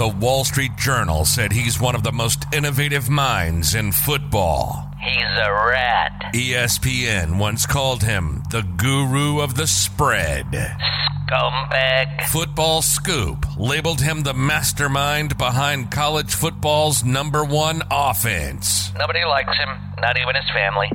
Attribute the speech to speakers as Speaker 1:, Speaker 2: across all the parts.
Speaker 1: The Wall Street Journal said he's one of the most innovative minds in football.
Speaker 2: He's a rat.
Speaker 1: ESPN once called him the guru of the spread.
Speaker 2: Scumbag.
Speaker 1: Football Scoop labeled him the mastermind behind college football's #1 offense.
Speaker 2: Nobody likes him, not even his family.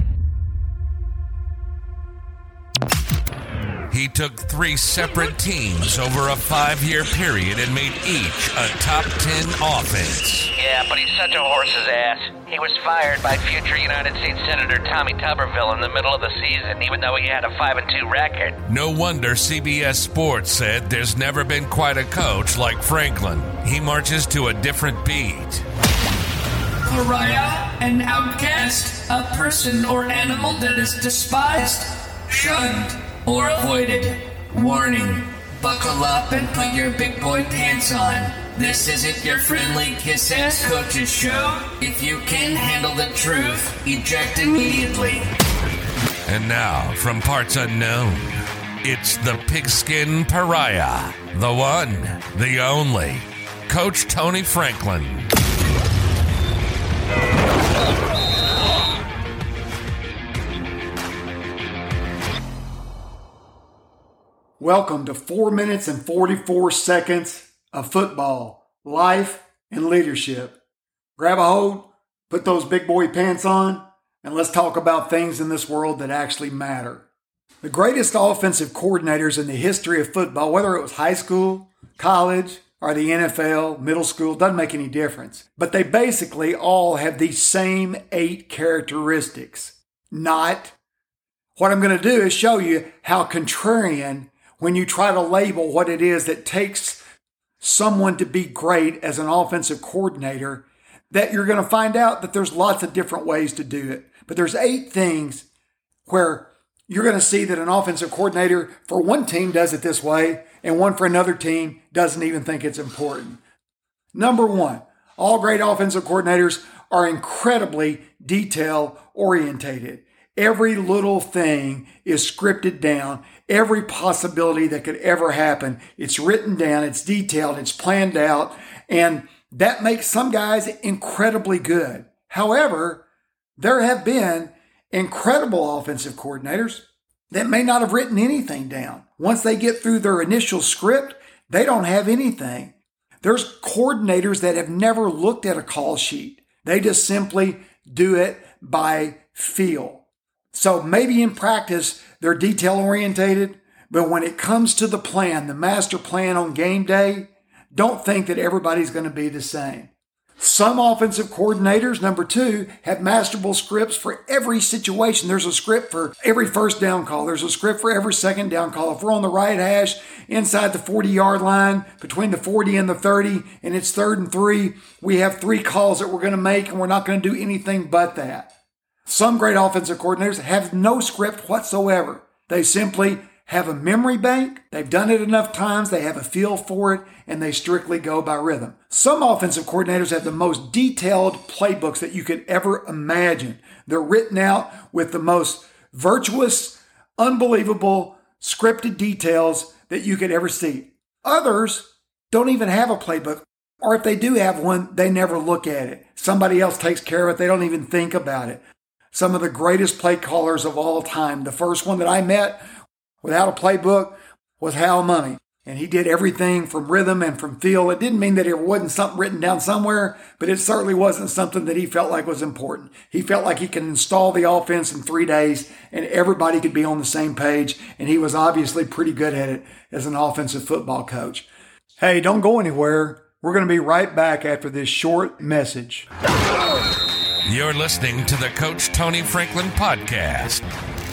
Speaker 1: He took 3 separate teams over a 5-year period and made each a top 10 offense.
Speaker 2: Yeah, but he's such a horse's ass. He was fired by future United States Senator Tommy Tuberville in the middle of the season, even though he had a 5-2 record.
Speaker 1: No wonder CBS Sports said there's never been quite a coach like Franklin. He marches to a different beat.
Speaker 3: Pariah, an outcast, a person or animal that is despised, shunned, or avoided. Warning, buckle up and put your big boy pants on. This isn't your friendly kiss-ass coach's show. If you can't handle the truth, eject immediately.
Speaker 1: And now, from parts unknown, it's the pigskin pariah, the one, the only, Coach Tony Franklin.
Speaker 4: Welcome to 4 minutes and 44 seconds of football, life, and leadership. Grab a hold, put those big boy pants on, and let's talk about things in this world that actually matter. The greatest offensive coordinators in the history of football, whether it was high school, college, or the NFL, middle school, doesn't make any difference. But they basically all have these same 8 characteristics. What I'm going to do is show you how contrarian when you try to label what it is that takes someone to be great as an offensive coordinator, that you're going to find out that there's lots of different ways to do it. But there's 8 things where you're going to see that an offensive coordinator for one team does it this way and one for another team doesn't even think it's important. Number 1, all great offensive coordinators are incredibly detail-orientated. Every little thing is scripted down. Every possibility that could ever happen, it's written down, it's detailed, it's planned out, and that makes some guys incredibly good. However, there have been incredible offensive coordinators that may not have written anything down. Once they get through their initial script, they don't have anything. There's coordinators that have never looked at a call sheet. They just simply do it by feel. So maybe in practice, they're detail-orientated, but when it comes to the plan, the master plan on game day, don't think that everybody's going to be the same. Some offensive coordinators, number 2, have masterful scripts for every situation. There's a script for every first down call. There's a script for every second down call. If we're on the right hash, inside the 40-yard line, between the 40 and the 30, and it's 3rd and 3, we have 3 calls that we're going to make, and we're not going to do anything but that. Some great offensive coordinators have no script whatsoever. They simply have a memory bank. They've done it enough times. They have a feel for it, and they strictly go by rhythm. Some offensive coordinators have the most detailed playbooks that you could ever imagine. They're written out with the most virtuous, unbelievable, scripted details that you could ever see. Others don't even have a playbook, or if they do have one, they never look at it. Somebody else takes care of it. They don't even think about it. Some of the greatest play callers of all time. The first one that I met without a playbook was Hal Mumme. And he did everything from rhythm and from feel. It didn't mean that it wasn't something written down somewhere, but it certainly wasn't something that he felt like was important. He felt like he could install the offense in 3 days and everybody could be on the same page. And he was obviously pretty good at it as an offensive football coach. Hey, don't go anywhere. We're going to be right back after this short message.
Speaker 1: You're listening to the Coach Tony Franklin podcast.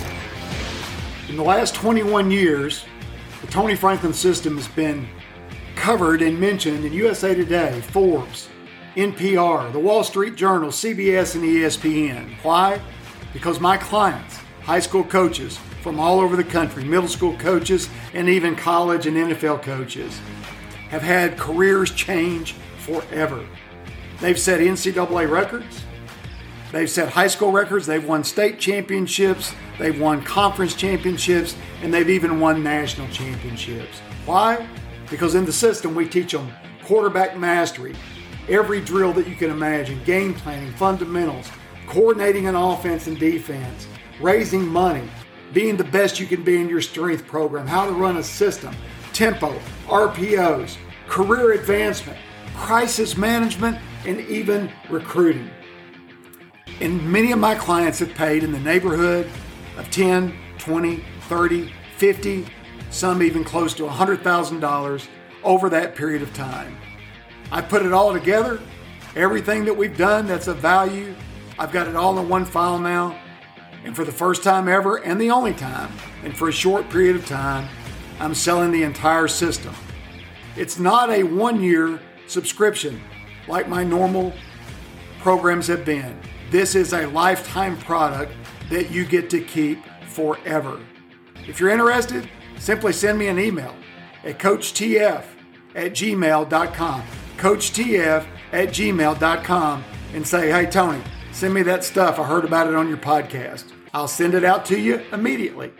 Speaker 4: In the last 21 years, the Tony Franklin system has been covered and mentioned in USA Today, Forbes, NPR, the Wall Street Journal, CBS, and ESPN. Why? Because my clients, high school coaches from all over the country, middle school coaches, and even college and NFL coaches, have had careers change forever. They've set NCAA records. They've set high school records. They've won state championships. They've won conference championships. And they've even won national championships. Why? Because in the system, we teach them quarterback mastery, every drill that you can imagine, game planning, fundamentals, coordinating an offense and defense, raising money, being the best you can be in your strength program, how to run a system, tempo, RPOs, career advancement, crisis management, and even recruiting. And many of my clients have paid in the neighborhood of 10, 20, 30, 50, some even close to $100,000 over that period of time. I put it all together, everything that we've done that's of value, I've got it all in one file now. And for the first time ever, and the only time, and for a short period of time, I'm selling the entire system. It's not a one-year subscription like my normal programs have been. This is a lifetime product that you get to keep forever. If you're interested, simply send me an email at coachtf@gmail.com. coachtf@gmail.com and say, hey, Tony, send me that stuff. I heard about it on your podcast. I'll send it out to you immediately.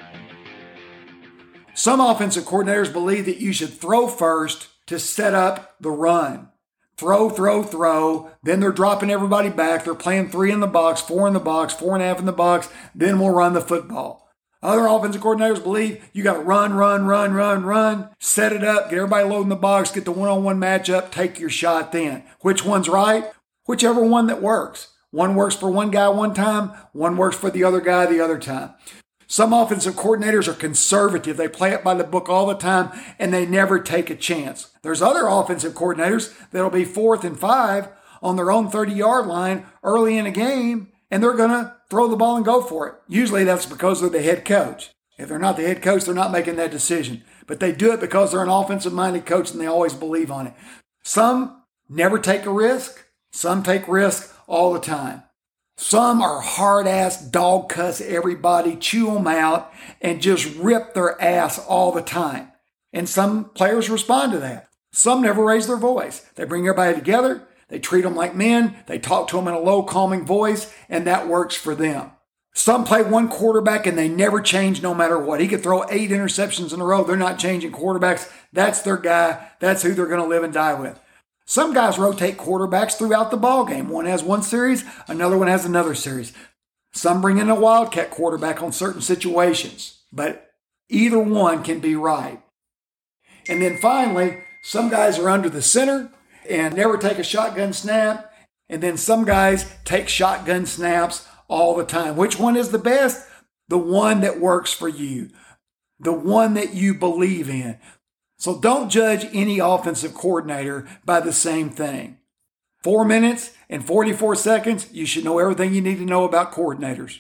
Speaker 4: Some offensive coordinators believe that you should throw first to set up the run. Throw. Then they're dropping everybody back. They're playing 3 in the box, 4 in the box, 4.5 in the box. Then we'll run the football. Other offensive coordinators believe you got to run, set it up, get everybody loading the box, get the one-on-one matchup, take your shot then. Which one's right? Whichever one that works. One works for one guy one time, one works for the other guy the other time. Some offensive coordinators are conservative. They play it by the book all the time, and they never take a chance. There's other offensive coordinators that'll be 4th and 5 on their own 30-yard line early in a game, and they're going to throw the ball and go for it. Usually that's because they're the head coach. If they're not the head coach, they're not making that decision. But they do it because they're an offensive-minded coach, and they always believe on it. Some never take a risk. Some take risk all the time. Some are hard-ass, dog cuss everybody, chew them out, and just rip their ass all the time. And some players respond to that. Some never raise their voice. They bring everybody together, they treat them like men, they talk to them in a low, calming voice, and that works for them. Some play one quarterback and they never change no matter what. He could throw 8 interceptions in a row. They're not changing quarterbacks. That's their guy. That's who they're going to live and die with. Some guys rotate quarterbacks throughout the ball game. One has one series, another one has another series. Some bring in a wildcat quarterback on certain situations, but either one can be right. And then finally, some guys are under the center and never take a shotgun snap. And then some guys take shotgun snaps all the time. Which one is the best? The one that works for you. The one that you believe in. So don't judge any offensive coordinator by the same thing. 4 minutes and 44 seconds, you should know everything you need to know about coordinators.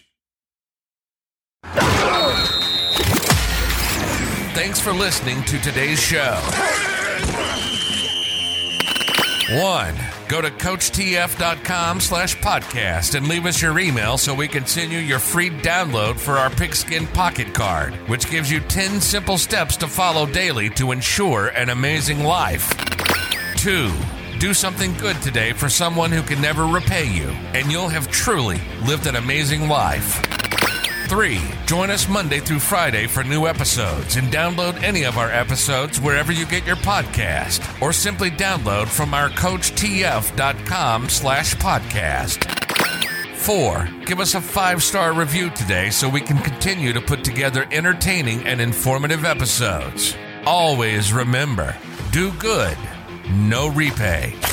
Speaker 1: Thanks for listening to today's show. 1. Go to CoachTF.com/podcast and leave us your email so we can send you your free download for our Pigskin Pocket Card, which gives you 10 simple steps to follow daily to ensure an amazing life. 2. Do something good today for someone who can never repay you, and you'll have truly lived an amazing life. 3. Join us Monday through Friday for new episodes and download any of our episodes wherever you get your podcast, or simply download from our CoachTF.com/podcast. 4. Give us a 5-star review today so we can continue to put together entertaining and informative episodes. Always remember, do good, no repay.